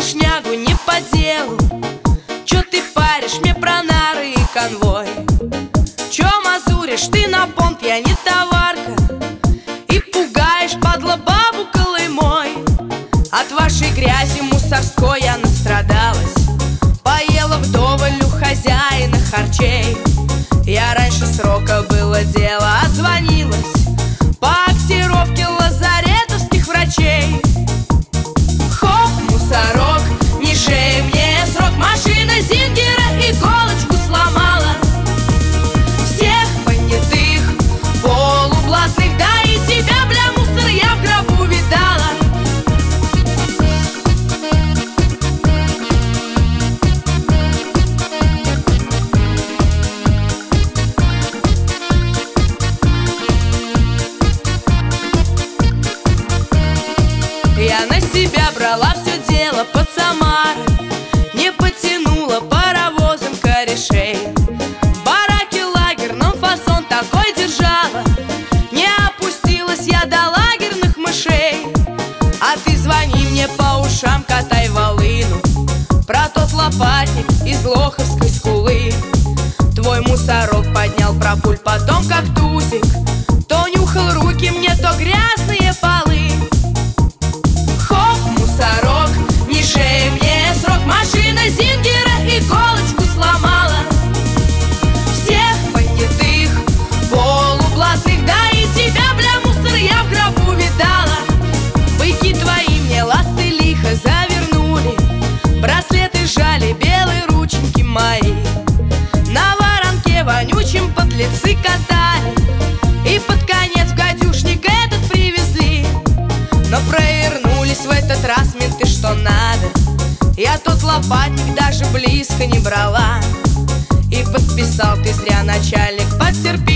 шнягу не по делу. Чё ты паришь мне про нары и конвой? Чё мазуришь ты на понт, я не товарка, и пугаешь, падла, бабу Колымой. От вашей грязи мусорской я настрадалась, поела вдоволь у хозяина харчей. Я раньше срока было дело, отзвонилась по актировке лазаретовских врачей. Хоп, мусорок, не шей мне срок, машина Зингера иголочку сломала. Всех понятых, полублатных, да и тебя, бля, мусор, я в гробу видала. Я на себя брала все дело под Самарой, не потянула паровозом корешей. В бараке лагерном фасон такой держала, не опустилась я до лагерных мышей. А ты звони мне по ушам, катай волыну про тот лопатник из Лоховской скулы. Твой мусорок поднял пропуль, потом как тузик то нюхал руки мне, то грязные полы. Мусорок, не шей мне срок, машина Зингера иголочку сломала. Всех понятых, полублатных, да и тебя, бля, мусор, я в гробу видала. Быки твои мне ласты лихо завернули, браслеты жали, белые рученьки мои. На воронке вонючим подлецы катали, и под конец в гадюшник этот привезли. Но провернулись в этот раз менты что надо, я тот лопатник даже близко не брала. И подписал ты зря, начальник, потерпи.